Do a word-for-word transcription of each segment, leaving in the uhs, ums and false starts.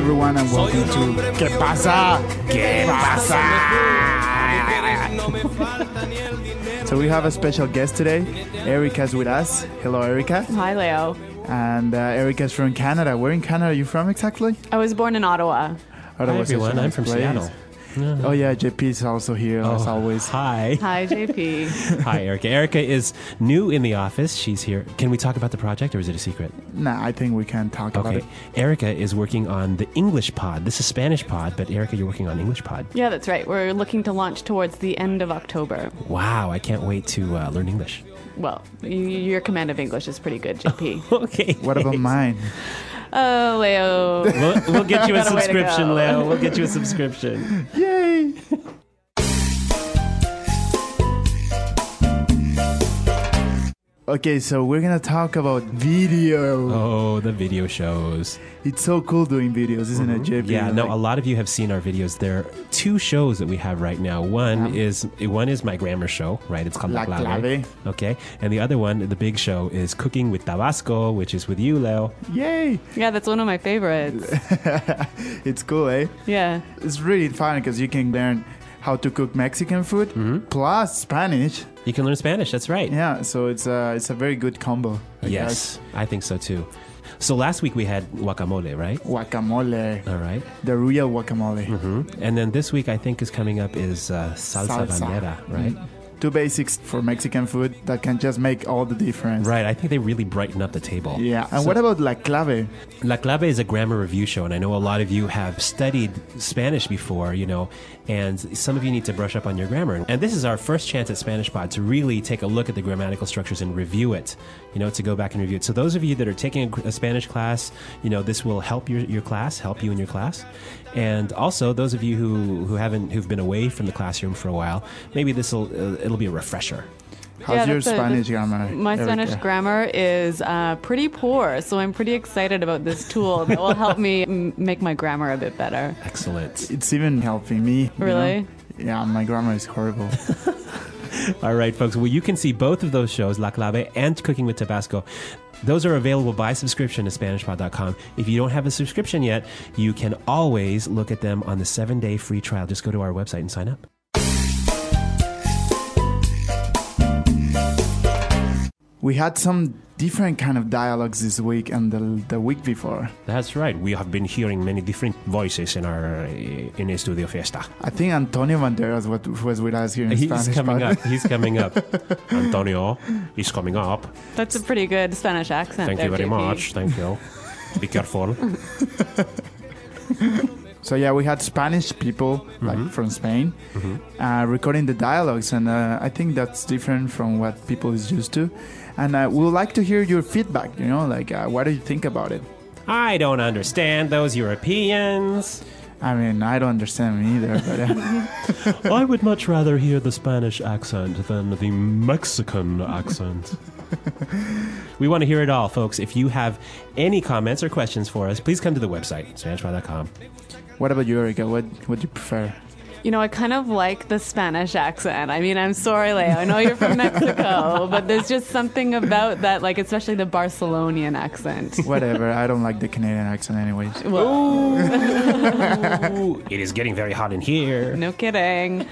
everyone, and welcome to ¿Qué pasa? ¿Qué pasa? So we have a special guest today. Erica's with us. Hello, Erica. Hi, Leo. And uh, Erica's from Canada. Where in Canada are you from exactly? I was born in Ottawa. Ottawa. Hi, everyone. I'm from Seattle. Oh, yeah. J P is also here, oh, as always. Hi. Hi, J P. Hi, Erica. Erica is new in the office. She's here. Can we talk about the project, or is it a secret? Nah, I think we can talk okay. about it. Erica is working on the English pod. This is Spanish pod, but Erica, you're working on English pod. Yeah, that's right. We're looking to launch towards the end of October. Wow. I can't wait to uh, learn English. Well, y- your command of English is pretty good, J P. Okay. What about mine? Oh, Leo. We'll, we'll get you a Got a way to subscription, go. Leo. We'll get you a subscription. Yay! Okay, so we're gonna talk about video. Oh, the video shows. It's so cool doing videos, isn't it, J P? Yeah, no, Like- a lot of you have seen our videos. There are two shows that we have right now. One Yeah. is one is my grammar show, right? It's called La La Clave. Clave. Okay. And the other one, the big show, is Cooking with Tabasco, which is with you, Leo. Yay! Yeah, that's one of my favorites. It's cool, eh? Yeah. It's really fun because you can learn how to cook Mexican food plus Spanish. You can learn Spanish, that's right. Yeah, so it's a, it's a very good combo. I Yes, guess. I think so too. So last week we had guacamole, right? Guacamole. All right. The real guacamole. hmm And then this week I think is coming up is uh, salsa, Salsa. bandera, right? Mm. Two basics for Mexican food that can just make all the difference. Right, I think they really brighten up the table. Yeah. And So- what about La Clave? La Clave is a grammar review show, and I know a lot of you have studied Spanish before, you know, and some of you need to brush up on your grammar. And this is our first chance at Spanish Pod to really take a look at the grammatical structures and review it, you know, to go back and review it. So those of you that are taking a, a Spanish class, you know, this will help your, your class, help you in your class. And also those of you who, who haven't, who've been away from the classroom for a while, maybe this will, uh, it'll be a refresher. How's Yeah, your that's a- Spanish that's- grammar? My Spanish Erica? grammar is uh, pretty poor, so I'm pretty excited about this tool that will help me m- make my grammar a bit better. Excellent. It's even helping me. you Really? know? Yeah, my grammar is horrible. All right, folks. Well, you can see both of those shows, La Clave and Cooking with Tabasco. Those are available by subscription to Spanish Pod dot com. If you don't have a subscription yet, you can always look at them on the seven-day free trial. Just go to our website and sign up. We had some different kind of dialogues this week and the, the week before. That's right. We have been hearing many different voices in our uh, in Estudio Fiesta. I think Antonio Banderas what was with us here in He's Spanish. coming Pod. up. He's coming up. Antonio, he's coming up. That's a pretty good Spanish accent. Thank there, you very J P. much. Thank you. Be careful. So yeah, we had Spanish people like from Spain uh, recording the dialogues, and uh, I think that's different from what people is used to. And uh, we would like to hear your feedback. You know, like uh, what do you think about it? I don't understand those Europeans. I mean, I don't understand me either, but uh, I would much rather hear the Spanish accent than the Mexican accent. We want to hear it all, folks. If you have any comments or questions for us, please come to the website, Spanish Pod dot com. what about you, Erica? What what do you prefer? You know, I kind of like the Spanish accent. I mean, I'm sorry, Leo. I know you're from Mexico, but there's just something about that, like, especially the Barcelonian accent. Whatever. I don't like the Canadian accent, anyways. Well, Ooh, it is getting very hot in here. no kidding.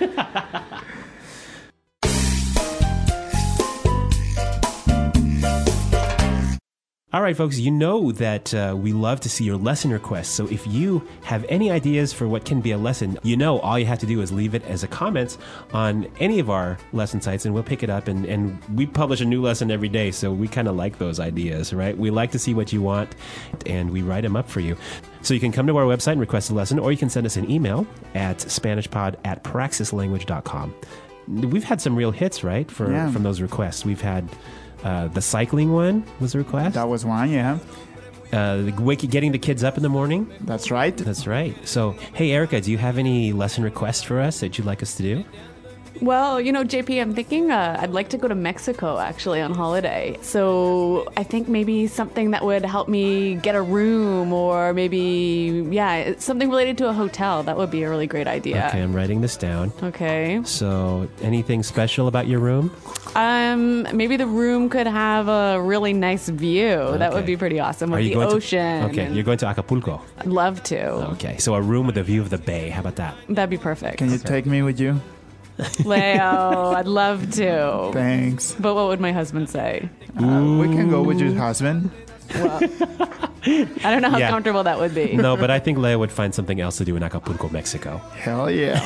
All right, folks, you know that uh, we love to see your lesson requests. So if you have any ideas for what can be a lesson, you know all you have to do is leave it as a comment on any of our lesson sites, and we'll pick it up. And, and we publish a new lesson every day, so we kind of like those ideas, right? We like to see what you want, and we write them up for you. So you can come to our website and request a lesson, or you can send us an email at SpanishPod at praxis language dot com. We've had some real hits, right, for Yeah. from those requests. We've had... Uh, the cycling one was a request. That was one, yeah. Uh, the wake, getting the kids up in the morning. That's right. That's right. So, hey, Erica, do you have any lesson requests for us that you'd like us to do? Well, you know, J P, I'm thinking uh, I'd like to go to Mexico actually on holiday. So I think maybe something that would help me get a room or maybe, yeah, something related to a hotel. That would be a really great idea. Okay, I'm writing this down. Okay. So, anything special about your room? Um, maybe the room could have a really nice view. That would Okay. be pretty awesome Are with you the going ocean. To, okay, and you're going to Acapulco. I'd love to. Okay, so a room with a view of the bay. How about that? That'd be perfect. Can you take me with you? Leo, I'd love to. Thanks. But what would my husband say? Uh, we can go with your husband. Well, I don't know how Yeah. comfortable that would be. No, but I think Leo would find something else to do in Acapulco, Mexico. Hell yeah.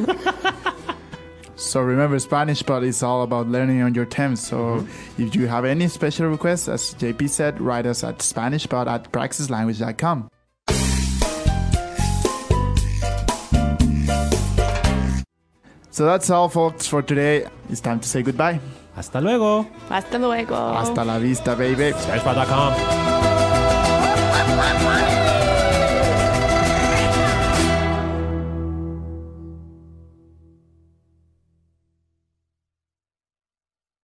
So remember, Spanish Pod is all about learning on your terms. So if you have any special requests, as J P said, write us at SpanishPod at praxis language dot com. So that's all, folks, for today. It's time to say goodbye. Hasta luego. Hasta luego. Hasta la vista, baby. Spanish pod dot com.